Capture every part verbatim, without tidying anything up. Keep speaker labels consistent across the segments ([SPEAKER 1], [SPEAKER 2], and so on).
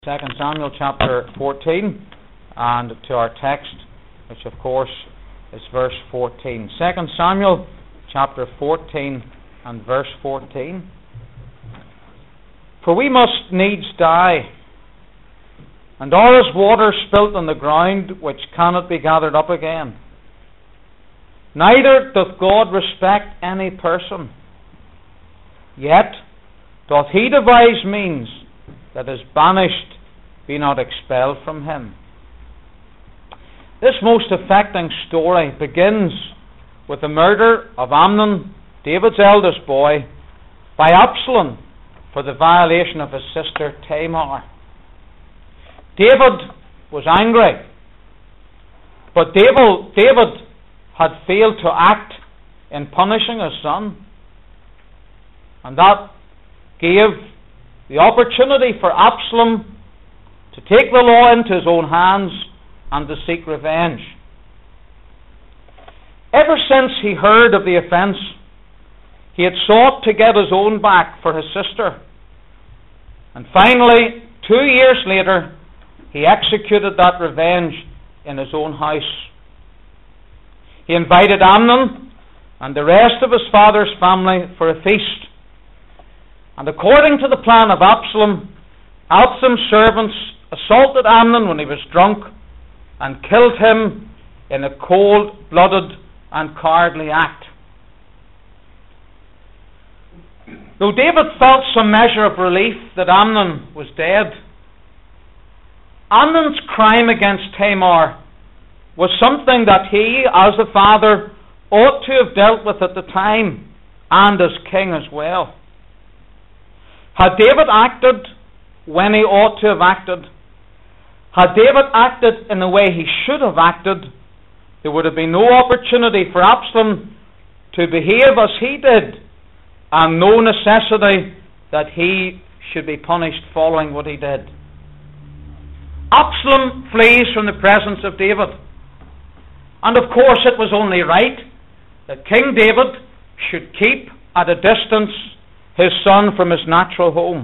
[SPEAKER 1] Second Samuel chapter fourteen, and to our text, which of course is verse fourteen. Second Samuel chapter fourteen and verse fourteen. For we must needs die, and all is water spilt on the ground, which cannot be gathered up again. Neither doth God respect any person, yet doth he devise means that is banished be not expelled from him. This most affecting story begins with the murder of Amnon, David's eldest boy, by Absalom for the violation of his sister Tamar. David was angry, but David, David had failed to act in punishing his son, and that gave the opportunity for Absalom to take the law into his own hands and to seek revenge. Ever since he heard of the offence, he had sought to get his own back for his sister. And finally, two years later, he executed that revenge in his own house. He invited Amnon and the rest of his father's family for a feast. And according to the plan of Absalom, Absalom's servants assaulted Amnon when he was drunk and killed him in a cold-blooded and cowardly act. Though David felt some measure of relief that Amnon was dead, Amnon's crime against Tamar was something that he, as a father, ought to have dealt with at the time, and as king as well. Had David acted when he ought to have acted, had David acted in the way he should have acted, there would have been no opportunity for Absalom to behave as he did, and no necessity that he should be punished following what he did. Absalom flees from the presence of David, and of course it was only right that King David should keep at a distance his son from his natural home.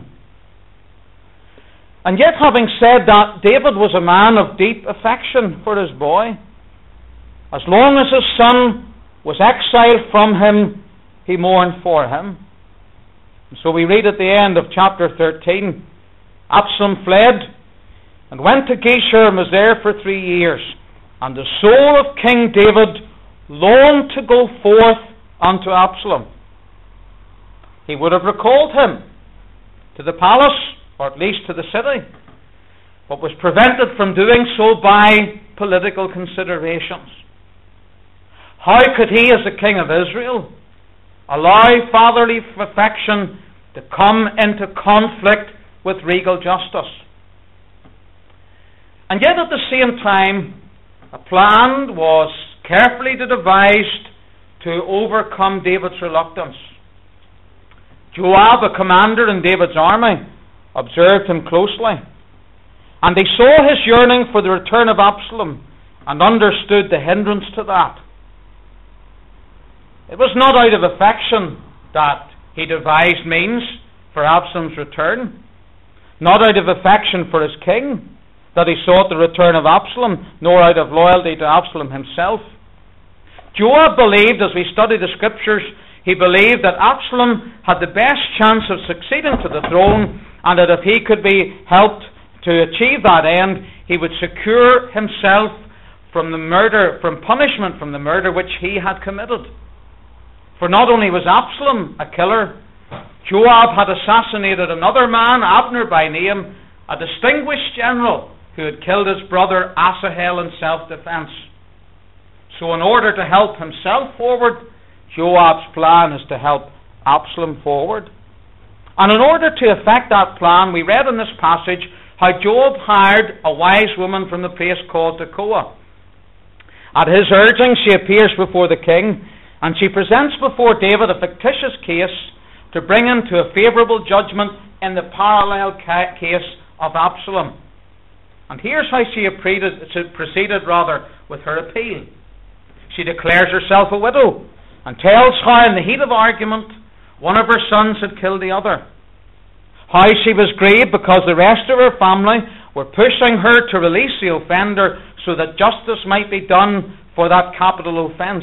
[SPEAKER 1] And yet, having said that, David was a man of deep affection for his boy. As long as his son was exiled from him, he mourned for him. And so we read at the end of chapter thirteen, Absalom fled and went to Geshur and was there for three years. And the soul of King David longed to go forth unto Absalom. He would have recalled him to the palace, or at least to the city, but was prevented from doing so by political considerations. How could he, as the king of Israel, allow fatherly affection to come into conflict with regal justice? And yet at the same time, a plan was carefully devised to overcome David's reluctance. Joab, a commander in David's army, observed him closely, and he saw his yearning for the return of Absalom and understood the hindrance to that. It was not out of affection that he devised means for Absalom's return, not out of affection for his king that he sought the return of Absalom, nor out of loyalty to Absalom himself. Joab believed, as we study the scriptures, he believed that Absalom had the best chance of succeeding to the throne, and that if he could be helped to achieve that end, he would secure himself from the murder, from punishment from the murder which he had committed. For not only was Absalom a killer, Joab had assassinated another man, Abner by name, a distinguished general who had killed his brother Asahel in self-defense. So in order to help himself forward, Joab's plan is to help Absalom forward. And in order to effect that plan, we read in this passage how Joab hired a wise woman from the place called Tekoa. At his urging, she appears before the king, and she presents before David a fictitious case to bring him to a favourable judgment in the parallel ca- case of Absalom. And here's how she proceeded rather with her appeal. She declares herself a widow, and tells how in the heat of argument one of her sons had killed the other. how she was grieved because the rest of her family were pushing her to release the offender so that justice might be done for that capital offence.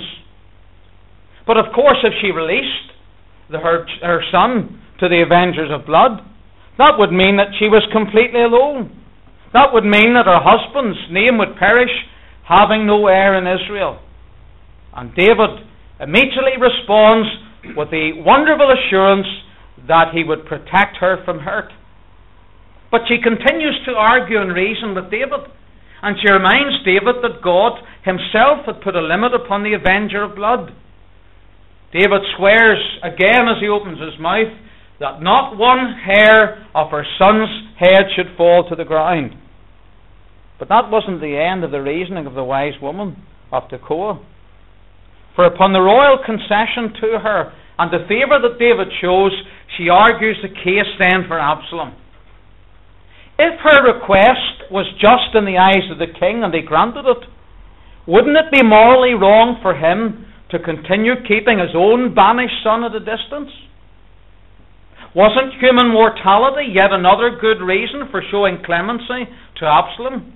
[SPEAKER 1] But of course, if she released the, her, her son to the avengers of blood, that would mean that she was completely alone. That would mean that her husband's name would perish, having no heir in Israel. And David immediately responds with the wonderful assurance that he would protect her from hurt. But she continues to argue and reason with David, and she reminds David that God himself had put a limit upon the avenger of blood. David swears again as he opens his mouth that not one hair of her son's head should fall to the ground. But that wasn't the end of the reasoning of the wise woman of Tekoa. For upon the royal concession to her and the favour that David shows, she argues the case then for Absalom. If her request was just in the eyes of the king and he granted it, wouldn't it be morally wrong for him to continue keeping his own banished son at a distance? Wasn't human mortality yet another good reason for showing clemency to Absalom?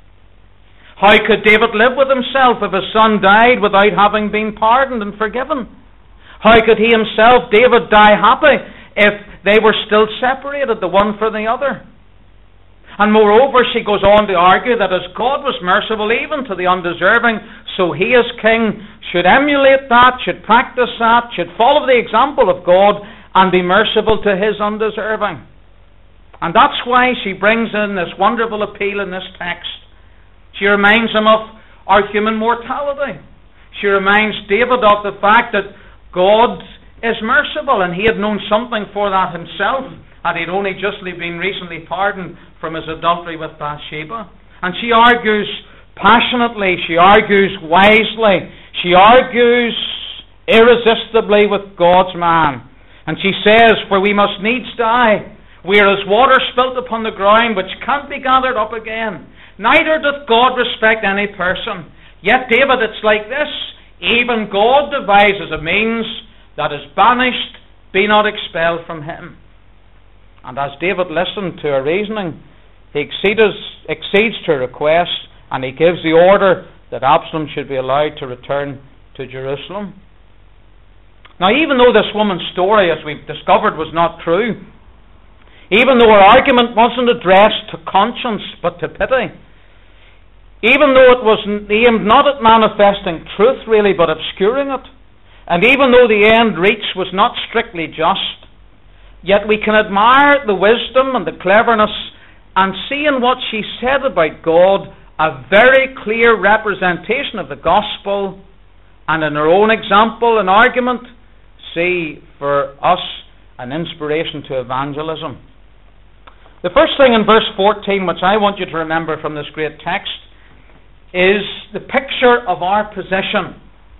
[SPEAKER 1] How could David live with himself if his son died without having been pardoned and forgiven? How could he himself, David, die happy if they were still separated, the one from the other? And moreover, she goes on to argue that as God was merciful even to the undeserving, so he as king should emulate that, should practice that, should follow the example of God and be merciful to his undeserving. And that's why she brings in this wonderful appeal in this text. She reminds him of our human mortality. She reminds David of the fact that God is merciful, and he had known something for that himself, and he'd only justly been recently pardoned from his adultery with Bathsheba. And she argues passionately, she argues wisely, she argues irresistibly with God's man. And she says, for we must needs die. We are as water spilt upon the ground, which can't be gathered up again. Neither doth God respect any person. Yet, David, it's like this. Even God devises a means that is banished, be not expelled from him. And as David listened to her reasoning, he exceeds, exceeds to her request, and he gives the order that Absalom should be allowed to return to Jerusalem. Now, even though this woman's story, as we've discovered, was not true, even though her argument wasn't addressed to conscience but to pity, even though it was aimed not at manifesting truth really but obscuring it, and even though the end reached was not strictly just, yet we can admire the wisdom and the cleverness and see in what she said about God a very clear representation of the gospel, and in her own example and argument see for us an inspiration to evangelism. The first thing in verse fourteen which I want you to remember from this great text is the picture of our position.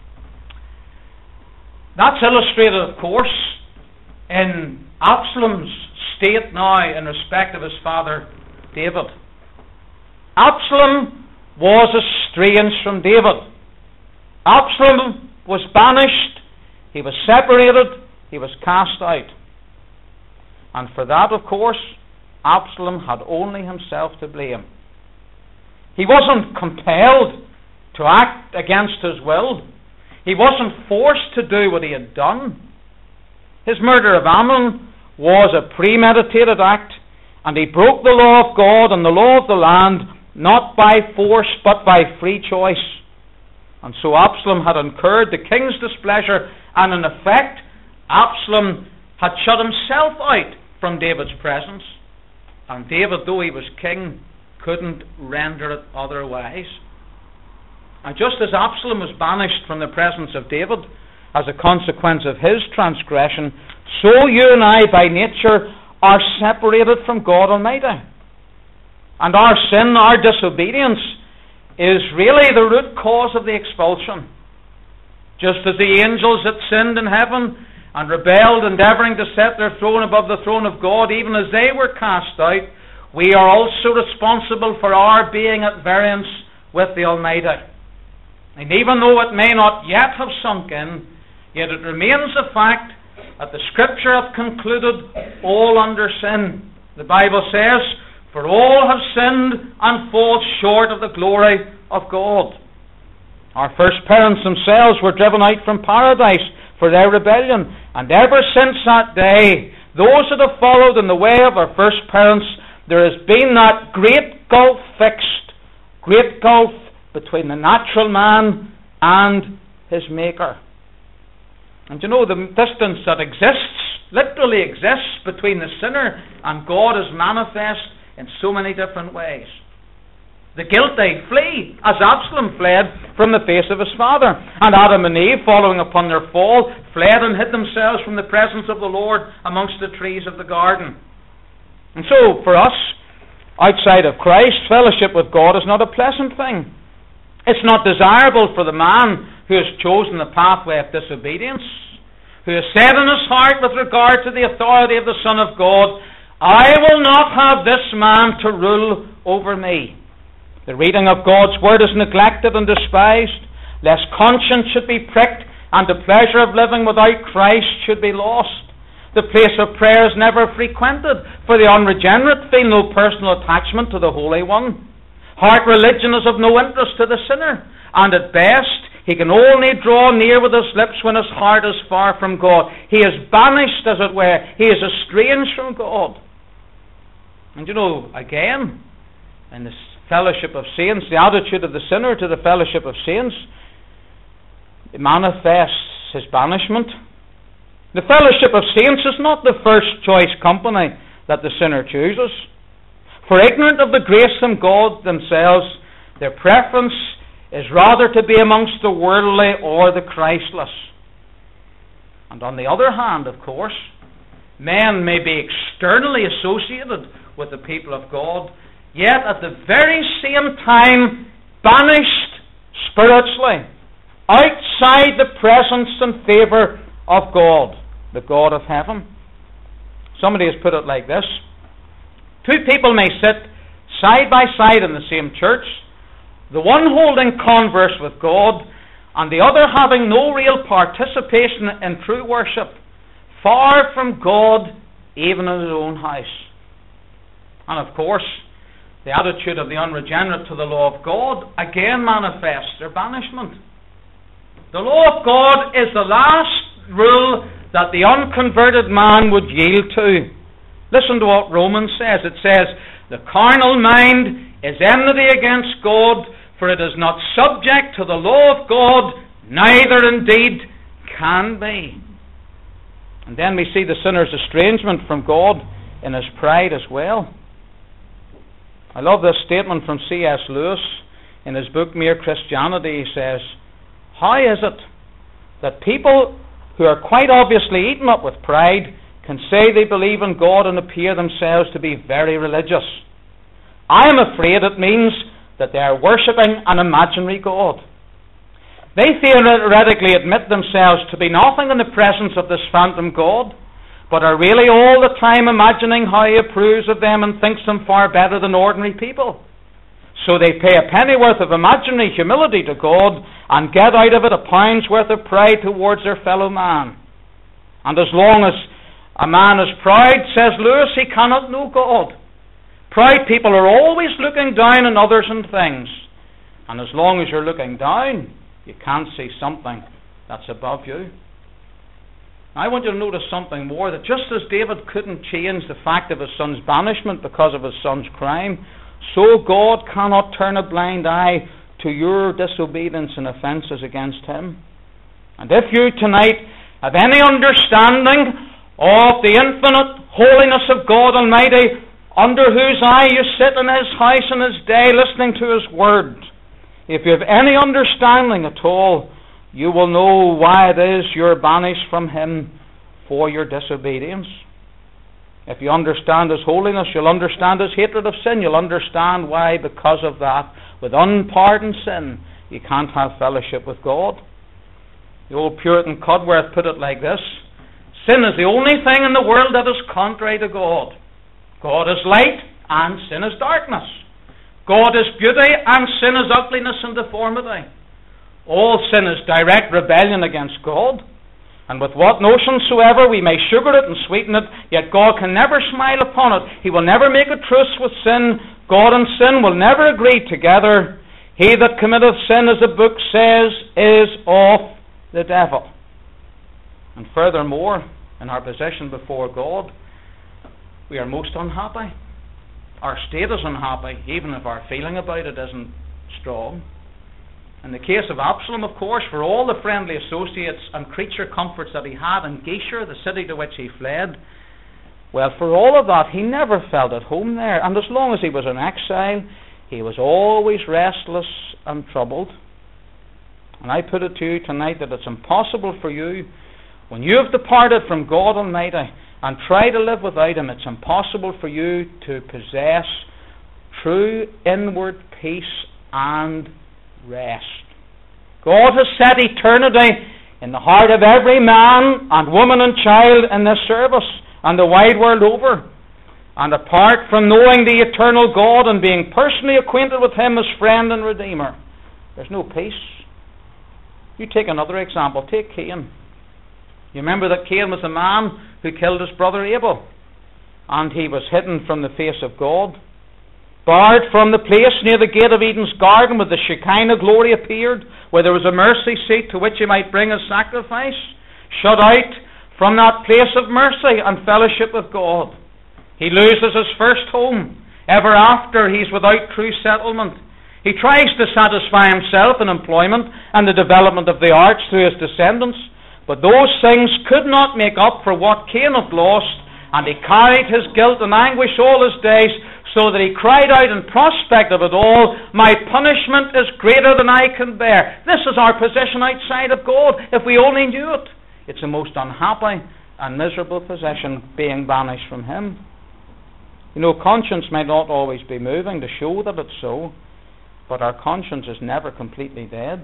[SPEAKER 1] That's illustrated, of course, in Absalom's state now in respect of his father David. Absalom was estranged from David. Absalom was banished, he was separated, he was cast out. And for that, of course, Absalom had only himself to blame. He wasn't compelled to act against his will. He wasn't forced to do what he had done. His murder of Amnon was a premeditated act, and he broke the law of God and the law of the land, not by force but by free choice. And so Absalom had incurred the king's displeasure, and in effect, Absalom had shut himself out from David's presence. And David, though he was king, couldn't render it otherwise. And just as Absalom was banished from the presence of David as a consequence of his transgression, so you and I by nature are separated from God Almighty. And our sin, our disobedience, is really the root cause of the expulsion. Just as the angels that sinned in heaven and rebelled, endeavouring to set their throne above the throne of God, even as they were cast out, we are also responsible for our being at variance with the Almighty. And even though it may not yet have sunk in, yet it remains a fact that the Scripture hath concluded all under sin, The Bible says, "For all have sinned and fall short of the glory of God." Our first parents themselves were driven out from paradise for their rebellion, and ever since that day, those that have followed in the way of our first parents, there has been that great gulf fixed, great gulf between the natural man and his Maker. And you know, the distance that exists, literally exists, between the sinner and God is manifest in so many different ways. The guilty flee, as Absalom fled from the face of his father. And Adam and Eve, following upon their fall, fled and hid themselves from the presence of the Lord amongst the trees of the garden. And so, for us, outside of Christ, fellowship with God is not a pleasant thing. It's not desirable for the man who has chosen the pathway of disobedience, who has said in his heart with regard to the authority of the Son of God, "I will not have this man to rule over me." The reading of God's Word is neglected and despised, lest conscience should be pricked and the pleasure of living without Christ should be lost. The place of prayer is never frequented, for the unregenerate feel no personal attachment to the Holy One. Heart religion is of no interest to the sinner, and at best he can only draw near with his lips when his heart is far from God. He is banished, as it were. He is estranged from God. And you know, again, in this fellowship of saints, the attitude of the sinner to the fellowship of saints, it manifests his banishment. The fellowship of saints is not the first choice company that the sinner chooses. For ignorant of the grace from God themselves, their preference is rather to be amongst the worldly or the Christless. And on the other hand, of course, men may be externally associated with the people of God, yet at the very same time banished spiritually, outside the presence and favour of God, the God of heaven. Somebody has put it like this: two people may sit side by side in the same church, the one holding converse with God, and the other having no real participation in true worship, far from God, even in his own house. And of course, the attitude of the unregenerate to the law of God again manifests their banishment. The law of God is the last rule that the unconverted man would yield to. Listen to what Romans says. It says, "The carnal mind is enmity against God, for it is not subject to the law of God, neither indeed can be." And then we see the sinner's estrangement from God in his pride as well. I love this statement from C S Lewis in his book Mere Christianity. He says, "How is it that people who are quite obviously eaten up with pride can say they believe in God and appear themselves to be very religious? I am afraid it means that they are worshipping an imaginary God. They theoretically admit themselves to be nothing in the presence of this phantom God, but are really all the time imagining how he approves of them and thinks them far better than ordinary people. So they pay a pennyworth of imaginary humility to God and get out of it a pound's worth of pride towards their fellow man. And as long as a man is proud," says Lewis, "he cannot know God. Proud people are always looking down on others and things. And as long as you're looking down, you can't see something that's above you." I want you to notice something more, that just as David couldn't change the fact of his son's banishment because of his son's crime, so God cannot turn a blind eye to your disobedience and offences against him. And if you tonight have any understanding of the infinite holiness of God Almighty, under whose eye you sit in his house in his day listening to his word, if you have any understanding at all, you will know why it is you're banished from him for your disobedience. If you understand his holiness, you'll understand his hatred of sin. You'll understand why, because of that, with unpardoned sin, you can't have fellowship with God. The old Puritan Cudworth put it like this: "Sin is the only thing in the world that is contrary to God. God is light and sin is darkness. God is beauty and sin is ugliness and deformity. All sin is direct rebellion against God. And with what notion soever we may sugar it and sweeten it, yet God can never smile upon it. He will never make a truce with sin. God and sin will never agree together. He that committeth sin, as the book says, is of the devil. And furthermore, in our position before God, we are most unhappy. Our state is unhappy, even if our feeling about it isn't strong. In the case of Absalom, of course, for all the friendly associates and creature comforts that he had in Geshur, the city to which he fled, well, for all of that, he never felt at home there. And as long as he was in exile, he was always restless and troubled. And I put it to you tonight that it's impossible for you, when you have departed from God Almighty and try to live without Him, it's impossible for you to possess true inward peace and rest. God has set eternity in the heart of every man and woman and child in this service and the wide world over. And apart from knowing the eternal God and being personally acquainted with Him as friend and Redeemer, there's no peace. You take another example. Take Cain. You remember that Cain was the man who killed his brother Abel, and he was hidden from the face of God, barred from the place near the gate of Eden's garden where the Shekinah glory appeared, where there was a mercy seat to which he might bring his sacrifice, shut out from that place of mercy and fellowship with God. He loses his first home. Ever after, he's without true settlement. He tries to satisfy himself in employment and the development of the arts through his descendants, but those things could not make up for what Cain had lost, and he carried his guilt and anguish all his days, so that he cried out in prospect of it all, my punishment is greater than I can bear. This is our position outside of God, if we only knew it. It's a most unhappy and miserable position, being banished from Him. You know, conscience might not always be moving to show that it's so, but our conscience is never completely dead.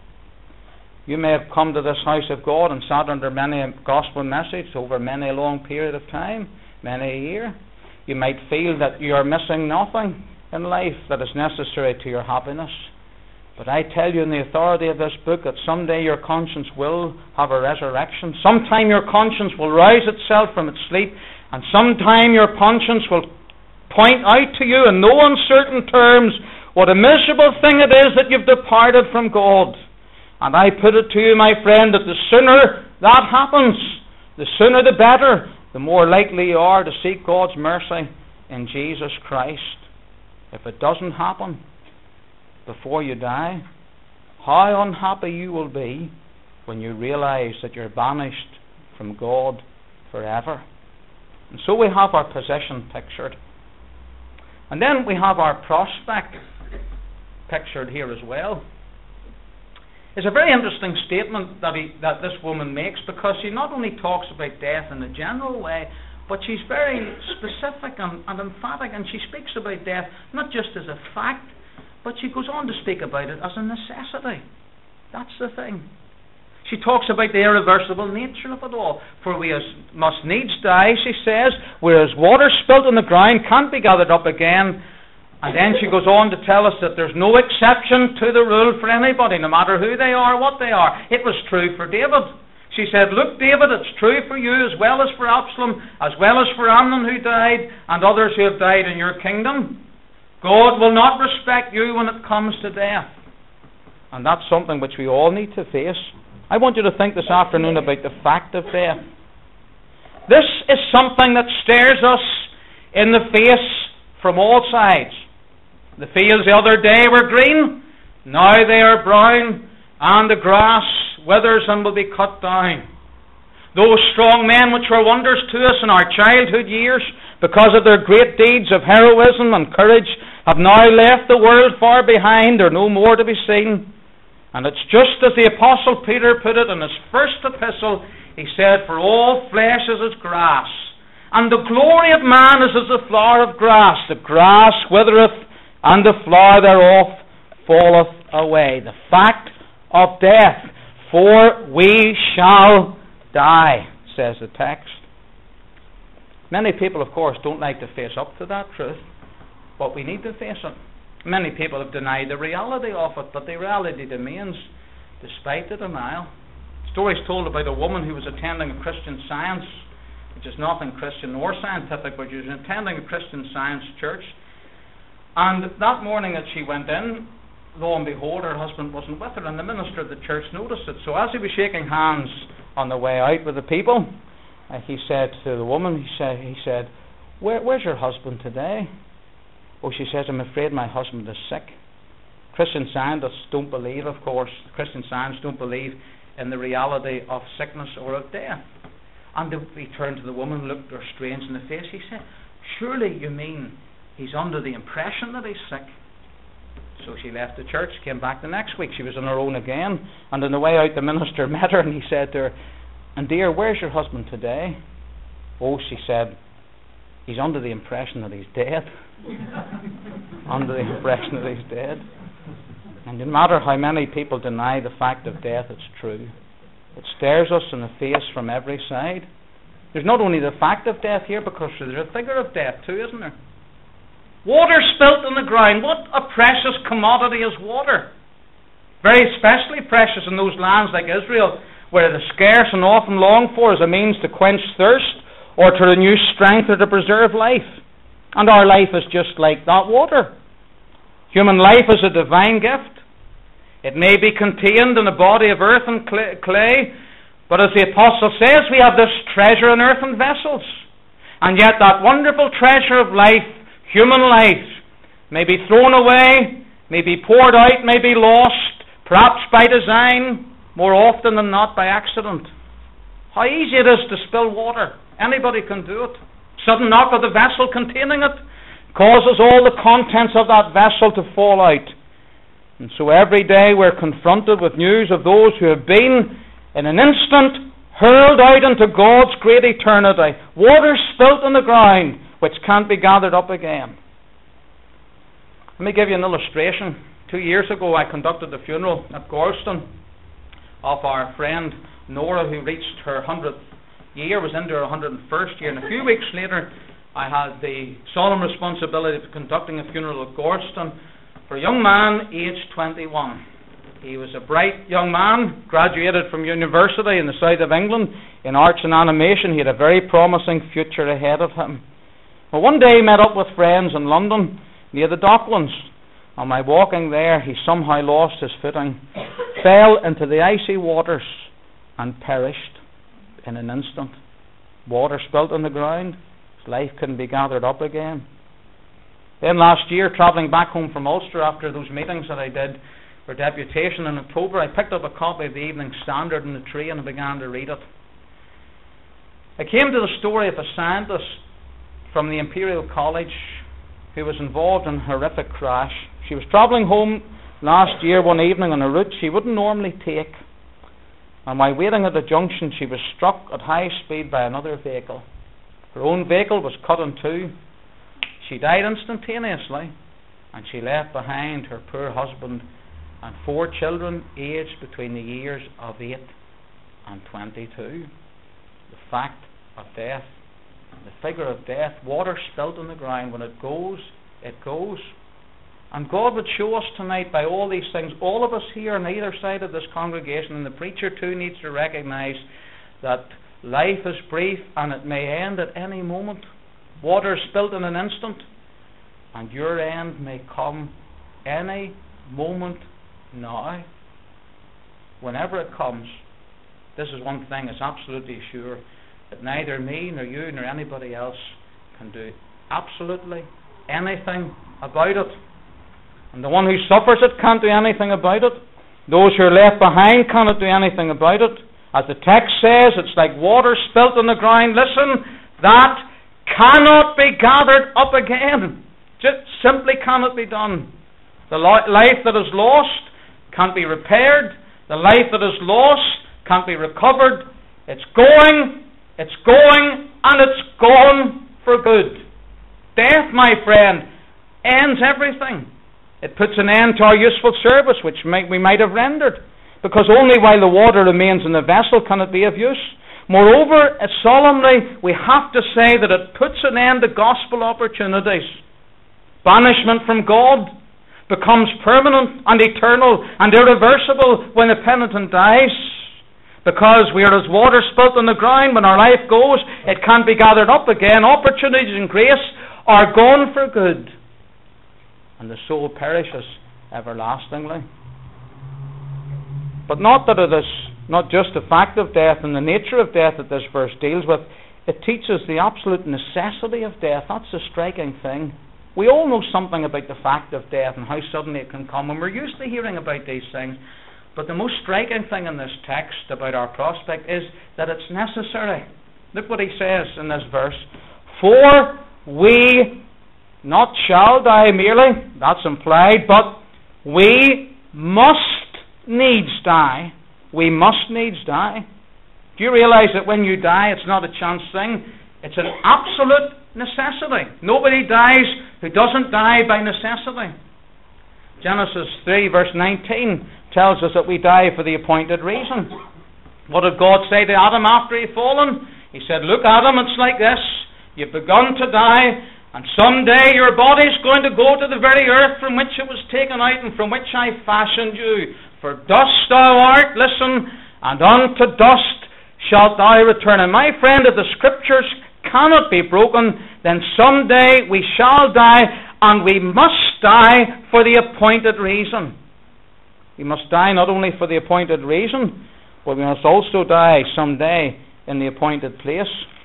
[SPEAKER 1] You may have come to this house of God and sat under many a gospel message over many a long period of time, many a year. You might feel that you are missing nothing in life that is necessary to your happiness. But I tell you in the authority of this book that someday your conscience will have a resurrection. Sometime your conscience will rouse itself from its sleep, and sometime your conscience will point out to you in no uncertain terms what a miserable thing it is that you've departed from God. And I put it to you, my friend, that the sooner that happens, the sooner the better, the more likely you are to seek God's mercy in Jesus Christ. If it doesn't happen before you die, how unhappy you will be when you realize that you're banished from God forever. And so we have our position pictured. And then we have our prospect pictured here as well. It's a very interesting statement that he, that this woman makes, because she not only talks about death in a general way, but she's very specific and, and emphatic, and she speaks about death not just as a fact, but she goes on to speak about it as a necessity. That's the thing. She talks about the irreversible nature of it all. For we as must needs die, she says, whereas water spilt on the ground can't be gathered up again. And then she goes on to tell us that there's no exception to the rule for anybody, no matter who they are, what they are. It was true for David. She said, look, David, it's true for you as well as for Absalom, as well as for Amnon who died, and others who have died in your kingdom. God will not respect you when it comes to death. And that's something which we all need to face. I want you to think this afternoon about the fact of death. This is something that stares us in the face from all sides. The fields the other day were green, now they are brown, and the grass withers and will be cut down. Those strong men which were wonders to us in our childhood years, because of their great deeds of heroism and courage, have now left the world far behind. They're no more to be seen. And it's just as the Apostle Peter put it in his first epistle. He said, for all flesh is as grass, and the glory of man is as the flower of grass. The grass withereth, and the flower thereof falleth away. The fact of death. For we shall die, says the text. Many people, of course, don't like to face up to that truth, but we need to face it. Many people have denied the reality of it, but the reality remains, despite the denial. The story's told about a woman who was attending a Christian Science, which is nothing Christian or scientific, but she was attending a Christian Science church. And that morning that she went in, lo and behold, her husband wasn't with her, and the minister of the church noticed it. So as he was shaking hands on the way out with the people, uh, he said to the woman, he said, he said, Where, where's your husband today? Oh, she says, I'm afraid my husband is sick. Christian Scientists don't believe, of course, Christian Science don't believe in the reality of sickness or of death. And he turned to the woman, looked her strange in the face. He said, surely you mean he's under the impression that he's sick? So she left the church, came back the next week. She was on her own again. And on the way out, the minister met her and he said to her, and dear, where's your husband today? Oh, she said, he's under the impression that he's dead. Under the impression that he's dead. And no matter how many people deny the fact of death, it's true. It stares us in the face from every side. There's not only the fact of death here, because there's a figure of death too, isn't there? Water spilt on the ground. What a precious commodity is water. Very especially precious in those lands like Israel, where it is scarce and often longed for as a means to quench thirst, or to renew strength, or to preserve life. And our life is just like that water. Human life is a divine gift. It may be contained in a body of earth and clay, but as the apostle says, we have this treasure in earthen vessels. And yet that wonderful treasure of life, human life, may be thrown away, may be poured out, may be lost, perhaps by design, more often than not by accident. How easy it is to spill water. Anybody can do it. Sudden knock of the vessel containing it causes all the contents of that vessel to fall out. And so every day we're confronted with news of those who have been, in an instant, hurled out into God's great eternity. Water spilt on the ground, which can't be gathered up again. Let me give you an illustration. Two years ago I conducted the funeral at Gorleston of our friend Nora, who reached her hundredth year, was into her one hundred and first year, and a few weeks later I had the solemn responsibility of conducting a funeral at Gorleston for a young man aged twenty-one. He was a bright young man, graduated from university in the south of England in arts and animation. He had a very promising future ahead of him. Well, one day he met up with friends in London near the Docklands. On my walking there, he somehow lost his footing, fell into the icy waters, and perished in an instant. Water spilt on the ground. His life couldn't be gathered up again. Then last year, travelling back home from Ulster after those meetings that I did for deputation in October, I picked up a copy of the Evening Standard in the train and began to read it. I came to the story of a scientist from the Imperial College who was involved in a horrific crash. She was travelling home last year one evening on a route she wouldn't normally take. And while waiting at the junction, she was struck at high speed by another vehicle. Her own vehicle was cut in two. She died instantaneously, and she left behind her poor husband and four children aged between the years of eight and twenty-two. The fact of death, the figure of death, water spilt on the ground. When it goes, it goes. And God would show us tonight by all these things, all of us here on either side of this congregation, and the preacher too needs to recognize that life is brief and it may end at any moment. Water spilt in an instant, and your end may come any moment now. Whenever it comes, this is one thing that's absolutely sure, that neither me nor you nor anybody else can do absolutely anything about it. And the one who suffers it can't do anything about it. Those who are left behind cannot do anything about it. As the text says, it's like water spilt on the ground. Listen, that cannot be gathered up again. Just simply cannot be done. The li- life that is lost can't be repaired. The life that is lost can't be recovered. It's going, it's going, and it's gone for good. Death, my friend, ends everything. It puts an end to our useful service, which might, we might have rendered, because only while the water remains in the vessel can it be of use. Moreover, uh, solemnly, we have to say that it puts an end to gospel opportunities. Banishment from God becomes permanent and eternal and irreversible when the penitent dies. Because we are as water spilt on the ground. When our life goes, it can't be gathered up again. Opportunities and grace are gone for good, and the soul perishes everlastingly. But not that it is not just the fact of death and the nature of death that this verse deals with. It teaches the absolute necessity of death. That's the striking thing. We all know something about the fact of death and how suddenly it can come, and we're used to hearing about these things. But the most striking thing in this text about our prospect is that it's necessary. Look what he says in this verse. For we not shall die merely, that's implied, but we must needs die. We must needs die. Do you realize that when you die, it's not a chance thing? It's an absolute necessity. Nobody dies who doesn't die by necessity. Genesis three verse nineteen tells us that we die for the appointed reason. What did God say to Adam after he had fallen? He said, look, Adam, it's like this. You've begun to die, and someday your body's going to go to the very earth from which it was taken out and from which I fashioned you. For dust thou art, listen, and unto dust shalt thou return. And my friend, if the scriptures cannot be broken, then someday we shall die, and we must die for the appointed reason. We must die not only for the appointed reason, but we must also die someday in the appointed place.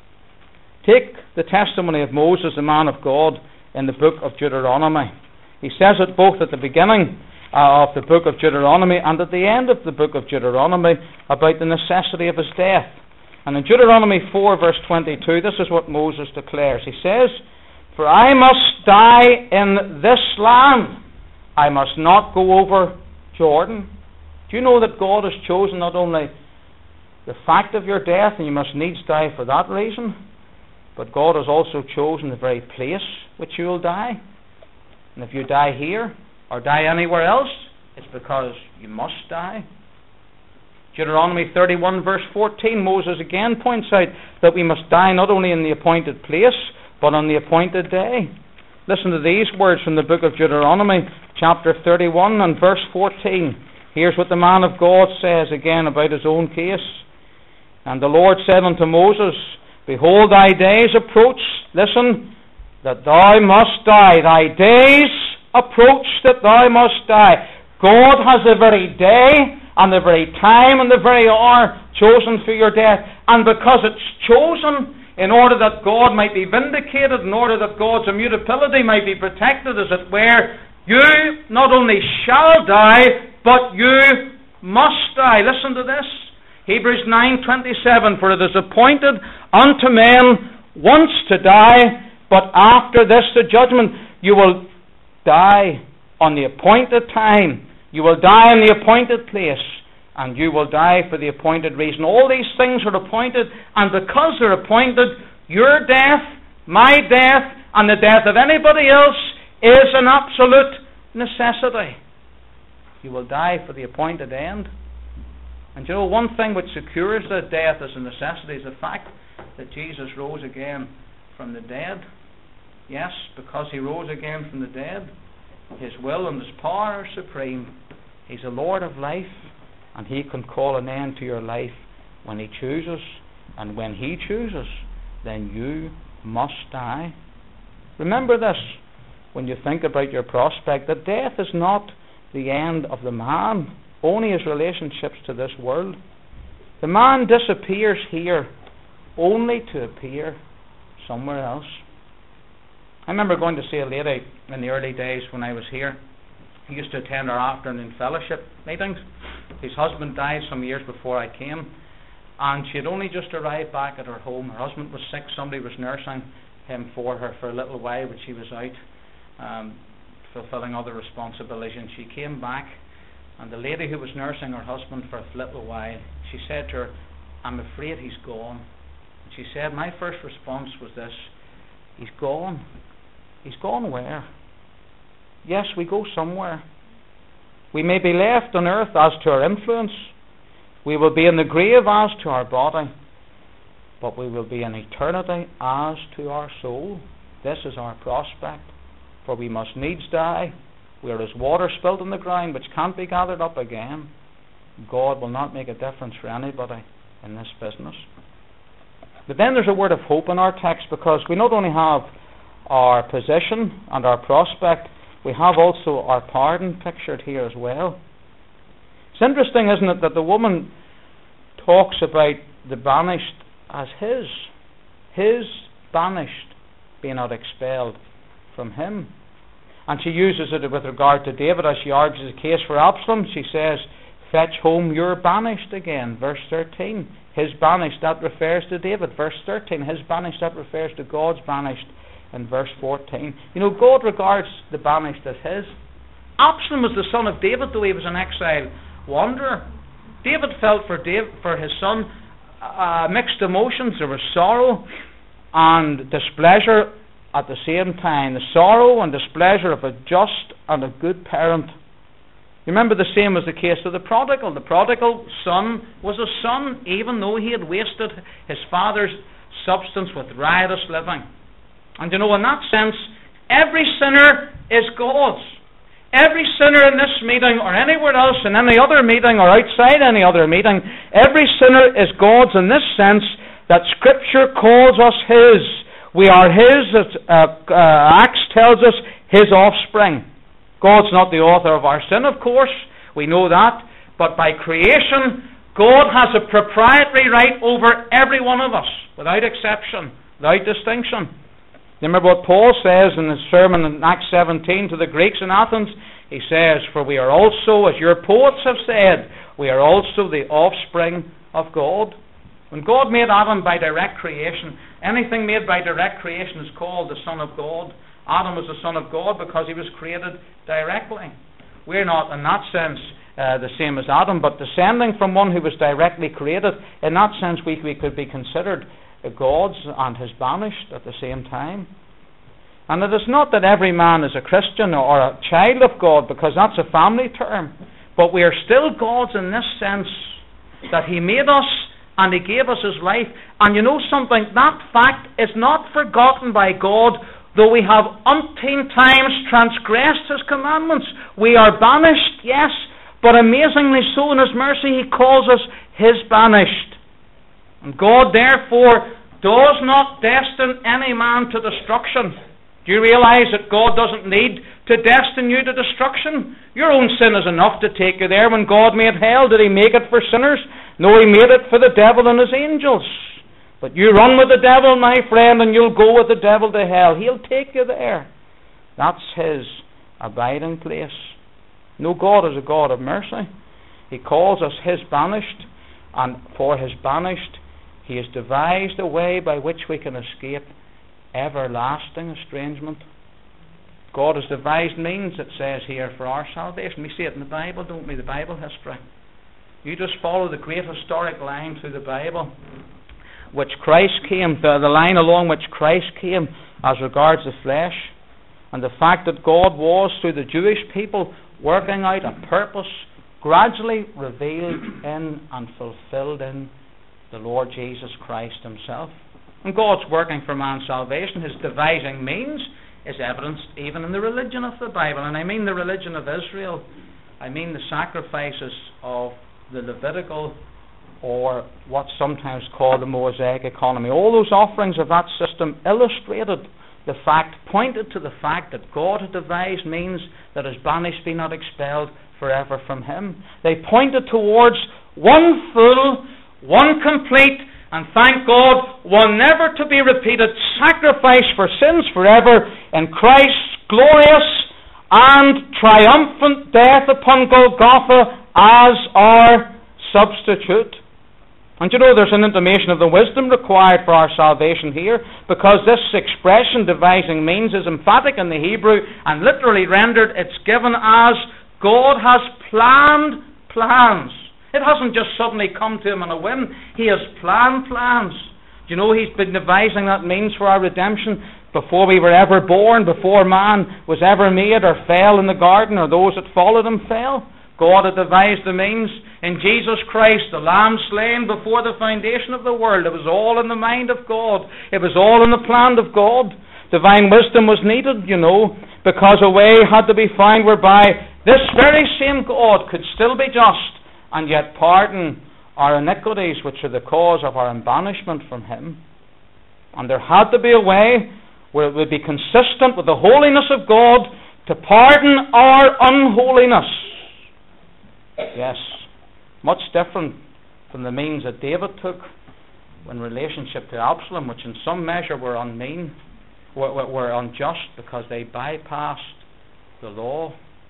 [SPEAKER 1] Take the testimony of Moses, the man of God, in the book of Deuteronomy. He says it both at the beginning uh, of the book of Deuteronomy and at the end of the book of Deuteronomy about the necessity of his death. And in Deuteronomy four verse twenty-two, this is what Moses declares. He says, for I must die in this land. I must not go over Jordan. Do you know that God has chosen not only the fact of your death, and you must needs die for that reason, but God has also chosen the very place which you will die. And if you die here or die anywhere else, it's because you must die. Deuteronomy thirty-one verse fourteen, Moses again points out that we must die not only in the appointed place, but on the appointed day. Listen to these words from the book of Deuteronomy, chapter thirty-one and verse fourteen. Here's what the man of God says again about his own case. And the Lord said unto Moses, behold, thy days approach, listen, that thou must die. Thy days approach that thou must die. God has the very day and the very time and the very hour chosen for your death. And because it's chosen, in order that God might be vindicated, in order that God's immutability might be protected, as it were, you not only shall die, but you must die. Listen to this. Hebrews nine twenty-seven, for it is appointed unto men once to die, but after this the judgment. You will die on the appointed time. You will die in the appointed place. And you will die for the appointed reason. All these things are appointed, and because they're appointed, your death, my death, and the death of anybody else is an absolute necessity. You will die for the appointed end. And you know, one thing which secures that death as a necessity is the fact that Jesus rose again from the dead. Yes, because he rose again from the dead, his will and his power are supreme. He's the Lord of life, and he can call an end to your life when he chooses. And when he chooses, then you must die. Remember this when you think about your prospect, that death is not the end of the man, only his relationships to this world. The man disappears here only to appear somewhere else. I remember going to see a lady in the early days when I was here. He used to attend our afternoon fellowship meetings. His husband died some years before I came, and she had only just arrived back at her home. Her husband was sick. Somebody was nursing him for her for a little while, but she was out um, fulfilling other responsibilities, and she came back, and the lady who was nursing her husband for a little while, she said to her, I'm afraid he's gone. And she said, my first response was this, he's gone. He's gone where? Yes, we go somewhere. We may be left on earth as to our influence. We will be in the grave as to our body. But we will be in eternity as to our soul. This is our prospect. For we must needs die. We are as water spilt on the ground which can't be gathered up again. God will not make a difference for anybody in this business. But then there's a word of hope in our text, because we not only have our position and our prospect, we have also our pardon pictured here as well. It's interesting, isn't it, that the woman talks about the banished as his. His banished, be not expelled from him. And she uses it with regard to David as she argues the case for Absalom. She says, fetch home your banished again. Verse thirteen. His banished, that refers to David. Verse thirteen. His banished, that refers to God's banished in verse fourteen. You know, God regards the banished as his. Absalom was the son of David, though he was an exile wanderer. David felt for David, for his son uh, mixed emotions. There was sorrow and displeasure at the same time. The sorrow and displeasure of a just and a good parent. You remember the same was the case of the prodigal. The prodigal son was a son, even though he had wasted his father's substance with riotous living. And you know, in that sense, every sinner is God's. Every sinner in this meeting, or anywhere else, in any other meeting, or outside any other meeting, every sinner is God's in this sense, that Scripture calls us his. We are his, as uh, uh, Acts tells us, his offspring. God's not the author of our sin, of course, we know that, but by creation, God has a proprietary right over every one of us, without exception, without distinction. You remember what Paul says in his sermon in Acts seventeen to the Greeks in Athens? He says, for we are also, as your poets have said, we are also the offspring of God. When God made Adam by direct creation, anything made by direct creation is called the Son of God. Adam was the Son of God because he was created directly. We're not, in that sense, uh, the same as Adam, but descending from one who was directly created, in that sense we, we could be considered God's and his banished at the same time. And it is not that every man is a Christian or a child of God, because that's a family term, but we are still God's in this sense, that he made us and he gave us his life. And you know something, that fact is not forgotten by God, though we have umpteen times transgressed his commandments. We are banished, yes, but amazingly so in his mercy he calls us his banished. And God therefore does not destine any man to destruction. Do you realize that God doesn't need to destine you to destruction? Your own sin is enough to take you there. When God made hell, did he make it for sinners? No, he made it for the devil and his angels. But you run with the devil, my friend, and you'll go with the devil to hell. He'll take you there. That's his abiding place. No, God is a God of mercy. He calls us his banished, and for his banished, he has devised a way by which we can escape everlasting estrangement. God has devised means, it says here, for our salvation. We see it in the Bible, don't we? The Bible history. You just follow the great historic line through the Bible, which Christ came, the, the line along which Christ came as regards the flesh, and the fact that God was, through the Jewish people, working out a purpose gradually revealed in and fulfilled in the Lord Jesus Christ himself. And God's working for man's salvation, his devising means, is evidenced even in the religion of the Bible. And I mean the religion of Israel. I mean the sacrifices of the Levitical, or what's sometimes called the Mosaic economy. All those offerings of that system illustrated the fact, pointed to the fact that God had devised means that his banished be not expelled forever from him. They pointed towards one full, one complete, and thank God, one never to be repeated sacrifice for sins forever in Christ's glorious and triumphant death upon Golgotha as our substitute. And you know, there's an intimation of the wisdom required for our salvation here, because this expression, devising means, is emphatic in the Hebrew, and literally rendered, it's given as God has planned plans. It hasn't just suddenly come to him on a whim. He has planned plans. Do you know, he's been devising that means for our redemption before we were ever born, before man was ever made or fell in the garden, or those that followed him fell. God had devised the means in Jesus Christ, the Lamb slain before the foundation of the world. It was all in the mind of God. It was all in the plan of God. Divine wisdom was needed, you know, because a way had to be found whereby this very same God could still be just and yet pardon our iniquities, which are the cause of our banishment from him. And there had to be a way where it would be consistent with the holiness of God to pardon our unholiness. Yes, much different from the means that David took in relationship to Absalom, which in some measure were unmean, were, were unjust, because they bypassed the law.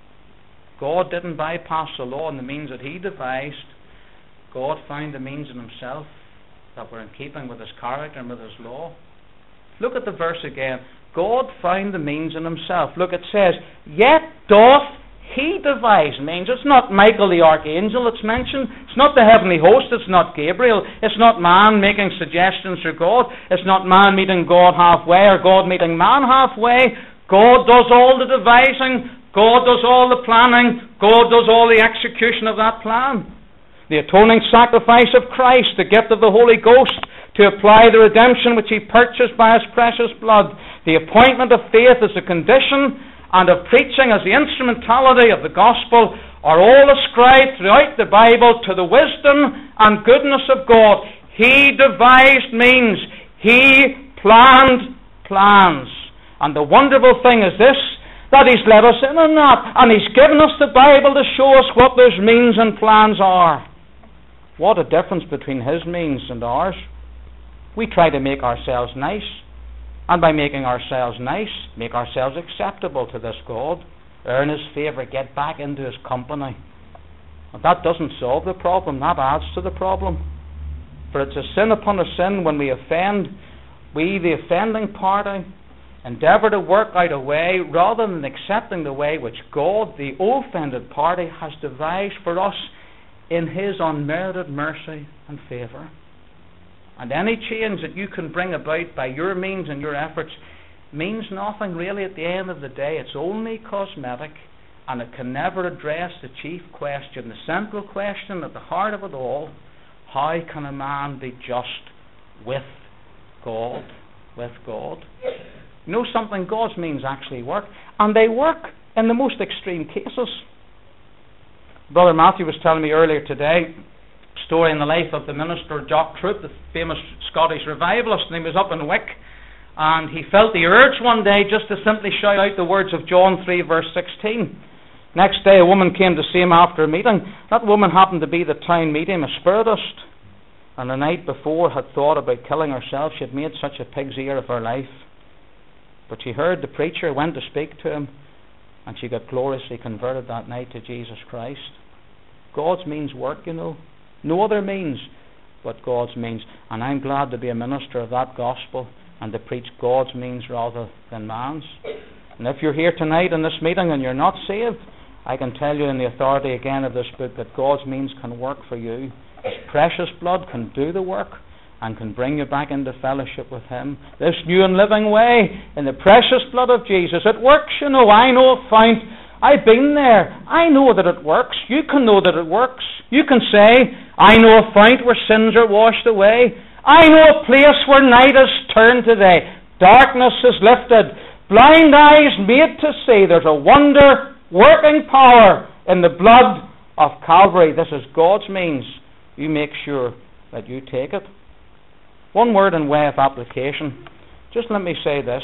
[SPEAKER 1] God didn't bypass the law and the means that he devised. God found the means in himself that were in keeping with his character and with his law. Look at the verse again. God found the means in himself. Look, it says, yet doth he devise means. It's not Michael the archangel that's mentioned. It's not the heavenly host. It's not Gabriel. It's not man making suggestions for God. It's not man meeting God halfway or God meeting man halfway. God does all the devising. God does all the planning. God does all the execution of that plan. The atoning sacrifice of Christ, the gift of the Holy Ghost to apply the redemption which he purchased by his precious blood, the appointment of faith as a condition, and of preaching as the instrumentality of the gospel, are all ascribed throughout the Bible to the wisdom and goodness of God. He devised means. He planned plans. And the wonderful thing is this, that he's let us in on that, and he's given us the Bible to show us what those means and plans are. What a difference between his means and ours. We try to make ourselves nice, and by making ourselves nice, make ourselves acceptable to this God, earn his favour, get back into his company. But that doesn't solve the problem, that adds to the problem. For it's a sin upon a sin when we offend. We, the offending party, endeavour to work out a way rather than accepting the way which God, the offended party, has devised for us in his unmerited mercy and favour. And any change that you can bring about by your means and your efforts means nothing really at the end of the day. It's only cosmetic, and it can never address the chief question, the central question at the heart of it all. How can a man be just with God? With God. You know something? God's means actually work, and they work in the most extreme cases. Brother Matthew was telling me earlier today a story in the life of the minister Jock Troop, the famous Scottish revivalist, and he was up in Wick, and he felt the urge one day just to simply shout out the words of John three verse sixteen. Next day a woman came to see him after a meeting. That woman happened to be the town medium, a spiritist, and the night before had thought about killing herself. She had made such a pig's ear of her life. But she heard the preacher, went to speak to him, and she got gloriously converted that night to Jesus Christ. God's means work, you know. No other means but God's means. And I'm glad to be a minister of that gospel and to preach God's means rather than man's. And if you're here tonight in this meeting and you're not saved, I can tell you in the authority again of this book that God's means can work for you. His precious blood can do the work and can bring you back into fellowship with him. This new and living way in the precious blood of Jesus. It works, you know. I know a fount. I've been there. I know that it works. You can know that it works. You can say, I know a fount where sins are washed away. I know a place where night is turned to day. Darkness is lifted. Blind eyes made to see. There's a wonder working power in the blood of Calvary. This is God's means. You make sure that you take it. One word in way of application. Just let me say this.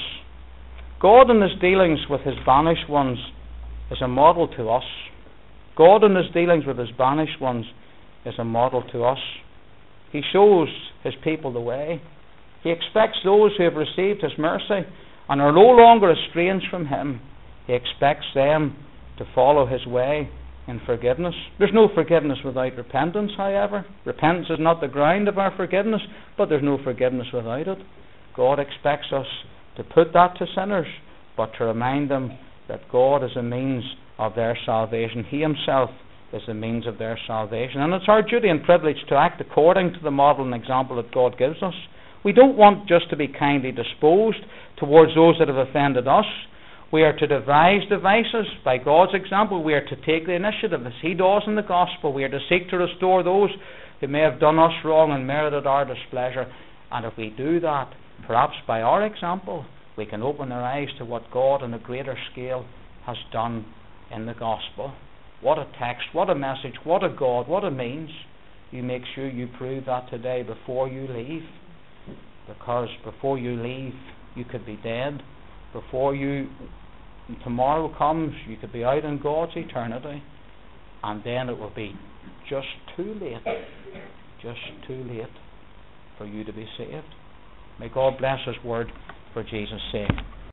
[SPEAKER 1] God in his dealings with his banished ones is a model to us. God in his dealings with his banished ones is a model to us. He shows his people the way. He expects those who have received his mercy and are no longer estranged from him. He expects them to follow his way in forgiveness. There's no forgiveness without repentance, however. Repentance is not the ground of our forgiveness, but there's no forgiveness without it. God expects us to put that to sinners, but to remind them that God is a means of their salvation. He himself is the means of their salvation. And it's our duty and privilege to act according to the model and example that God gives us. We don't want just to be kindly disposed towards those that have offended us. We are to devise devices by God's example. We are to take the initiative as he does in the gospel. We are to seek to restore those who may have done us wrong and merited our displeasure. And if we do that, perhaps by our example, we can open their eyes to what God on a greater scale has done in the gospel. What a text, what a message, what a God, what a means. You make sure you prove that today before you leave. Because before you leave, you could be dead. Before you tomorrow comes, you could be out in God's eternity. And then it will be just too late. Just too late for you to be saved. May God bless His word for Jesus' sake.